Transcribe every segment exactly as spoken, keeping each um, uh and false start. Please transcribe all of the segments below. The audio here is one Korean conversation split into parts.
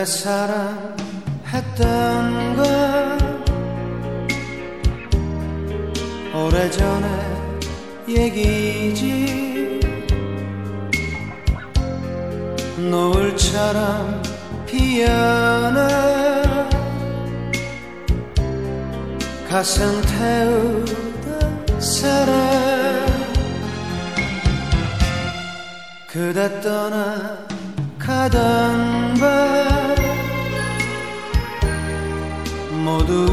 그대 사랑했던 건 오래전에 얘기지. 노을처럼 피어나 가슴 태우던 사랑. 그대 떠나가던 밤 모두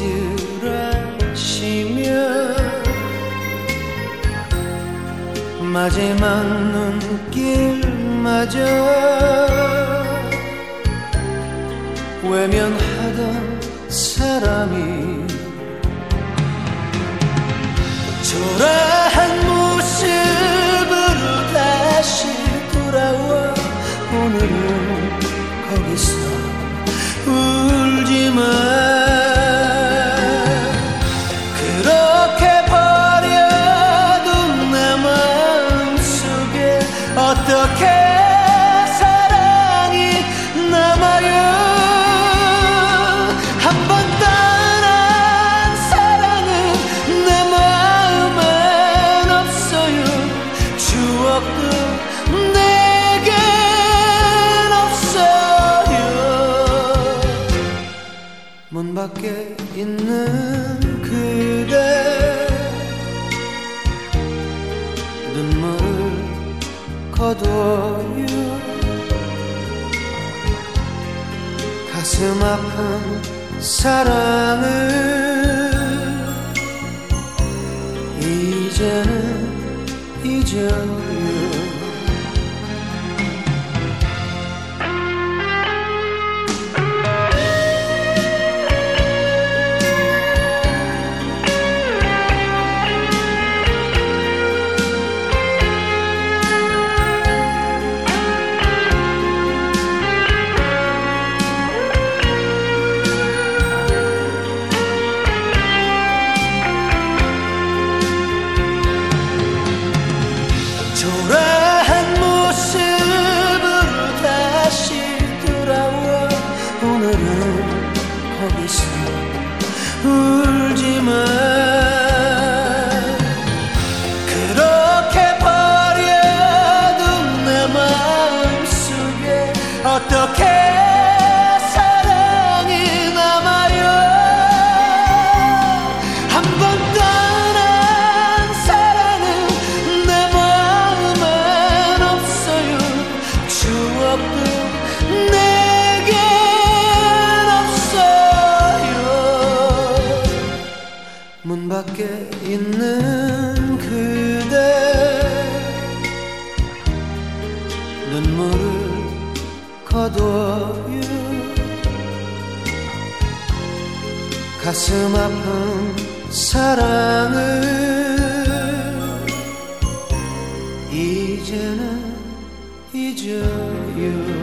잊으라시며 마지막 눈길마저 외면하던 사람이 초라한 모습으로 다시 돌아와 오늘은 거기서 울지마. 그렇게 버려둔 내 마음속에 어떻게 사랑이 남아요. 한 번 떠난 사랑은 내 마음엔 없어요. 추억도 내겐 없어요. 문 밖에 있는 그대 눈물을 거둬요. 가슴 아픈 사랑을 이제는 잊어요. 초라한 모습으로 다시 돌아와 오늘은 거기서 울지마. 그렇게 버려둔 내 마음속에 어떻게 사랑이 남아요. 한 번 떠난 사랑은 내 마음엔 없어요. 추억도 내겐 없어요. 문 밖에 있는 그대 눈물을 거둬요. 가슴 아픈 사랑을 이제는 잊어요.